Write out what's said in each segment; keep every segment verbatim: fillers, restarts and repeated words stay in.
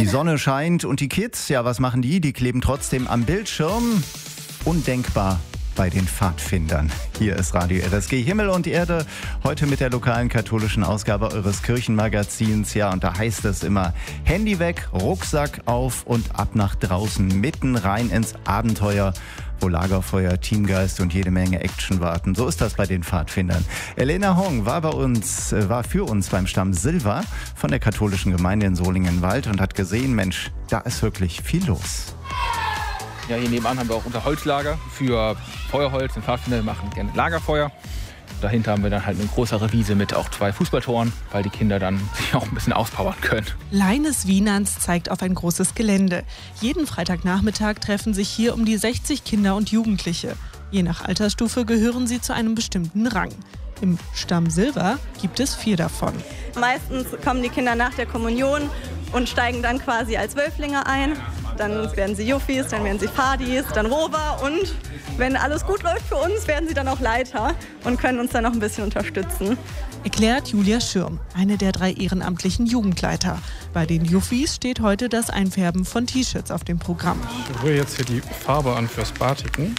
Sonne scheint und die Kids, ja, was machen die? Die kleben trotzdem am Bildschirm. Undenkbar bei den Pfadfindern. Hier ist Radio R S G Himmel und Erde, heute mit der lokalen katholischen Ausgabe eures Kirchenmagazins. Ja, und da heißt es immer, Handy weg, Rucksack auf und ab nach draußen, mitten rein ins Abenteuer, wo Lagerfeuer, Teamgeist und jede Menge Action warten. So ist das bei den Pfadfindern. Elena Hong war bei uns, war für uns beim Stamm Silva von der katholischen Gemeinde in Solingenwald und hat gesehen, Mensch, da ist wirklich viel los. Ja, hier nebenan haben wir auch unser Holzlager für Feuerholz. Die Pfadfinder machen gerne Lagerfeuer. Dahinter haben wir dann halt eine größere Wiese mit auch zwei Fußballtoren, weil die Kinder dann sich auch ein bisschen auspowern können. Leines Wienerns zeigt auf ein großes Gelände. Jeden Freitagnachmittag treffen sich hier um die sechzig Kinder und Jugendliche. Je nach Altersstufe gehören sie zu einem bestimmten Rang. Im Stamm Silva gibt es vier davon. Meistens kommen die Kinder nach der Kommunion und steigen dann quasi als Wölflinge ein. Dann werden sie Juffis, dann werden sie Fadis, dann Rover und wenn alles gut läuft für uns, werden sie dann auch Leiter und können uns dann noch ein bisschen unterstützen. Erklärt Julia Schirm, eine der drei ehrenamtlichen Jugendleiter. Bei den Juffis steht heute das Einfärben von T-Shirts auf dem Programm. Ich rühre jetzt hier die Farbe an fürs Batiken.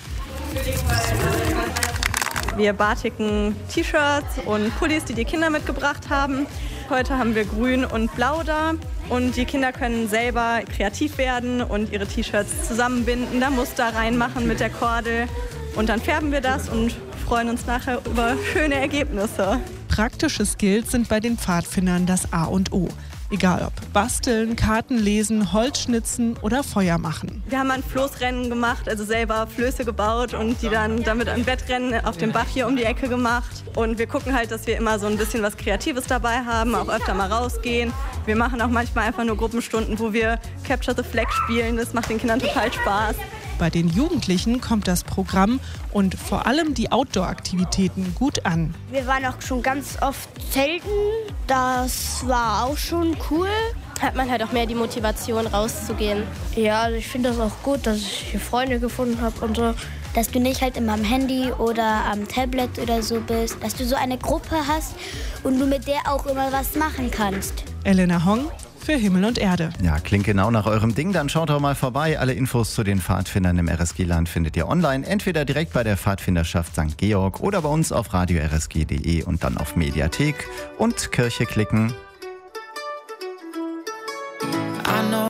Wir batiken T-Shirts und Pullis, die die Kinder mitgebracht haben. Heute haben wir grün und blau da und die Kinder können selber kreativ werden und ihre T-Shirts zusammenbinden, da Muster reinmachen mit der Kordel und dann färben wir das und freuen uns nachher über schöne Ergebnisse. Praktische Skills sind bei den Pfadfindern das A und O. Egal ob basteln, Karten lesen, Holz schnitzen oder Feuer machen. Wir haben ein Floßrennen gemacht, also selber Flöße gebaut und die dann damit ein Wettrennen auf dem Bach hier um die Ecke gemacht. Und wir gucken halt, dass wir immer so ein bisschen was Kreatives dabei haben, auch öfter mal rausgehen. Wir machen auch manchmal einfach nur Gruppenstunden, wo wir Capture the Flag spielen. Das macht den Kindern total Spaß. Bei den Jugendlichen kommt das Programm und vor allem die Outdoor-Aktivitäten gut an. Wir waren auch schon ganz oft zelten, das war auch schon cool. Hat man halt auch mehr die Motivation rauszugehen. Ja, also ich finde das auch gut, dass ich hier Freunde gefunden habe und so. Dass du nicht halt immer am Handy oder am Tablet oder so bist, dass du so eine Gruppe hast und du mit der auch immer was machen kannst. Elena Hong für Himmel und Erde. Ja, klingt genau nach eurem Ding. Dann schaut doch mal vorbei. Alle Infos zu den Pfadfindern im R S G-Land findet ihr online. Entweder direkt bei der Pfadfinderschaft Sankt Georg oder bei uns auf radio r s g punkt d e und dann auf Mediathek und Kirche klicken.